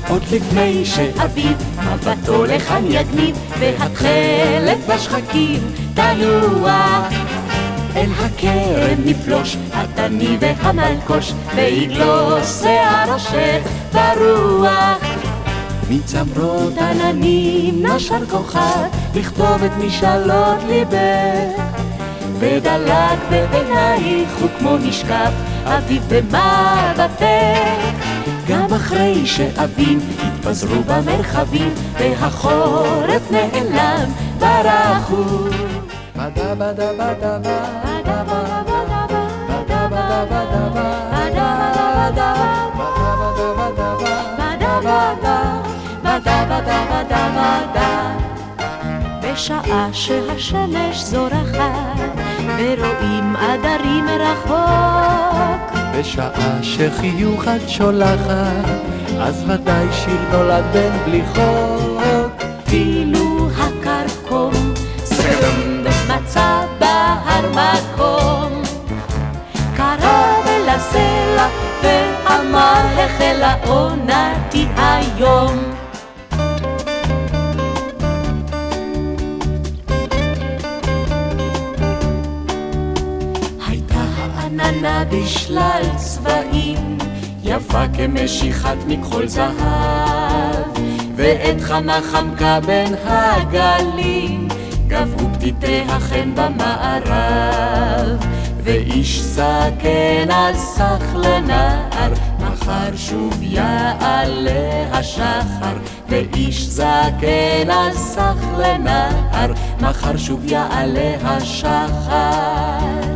עוד לפני שאביב מבטו לכאן יגניב, והתכלת בשחקים תנוע. אל הכרם נפלוש, התני והמלקוש, ויגלוס שיער השך ברוח. מצמרות עננים נשר כוכב, לכתוב את משאלות ליבך, ודלק בעינייך וכמו נשקף אביב במבטך. גם אחרי שאבים התפזרו במרחבים, והחורף נעלם ברחו. בדה בדה בדה בדה בדה בדה בדה. בשעה שהשמש זורחת ורואים עדרים מרחוק, בשעה שחיוך את שולחת, אז ודאי שיר נולד בן בלי חוק. אילו הקרקום סרם מצא בהר מקום, קרא אל הסלע ואמר החלה עונתי היום. הייתה העננה בשלל צבעים, יפה כמשיכת מכחול זהב, ועת חמה חמקה בין הגלים, גבעו פתיתיה חן במערב. ואיש זקן על סך לנער, מחר שוב יעלה השחר. ואיש זקן על סך לנער, מחר שוב יעלה השחר.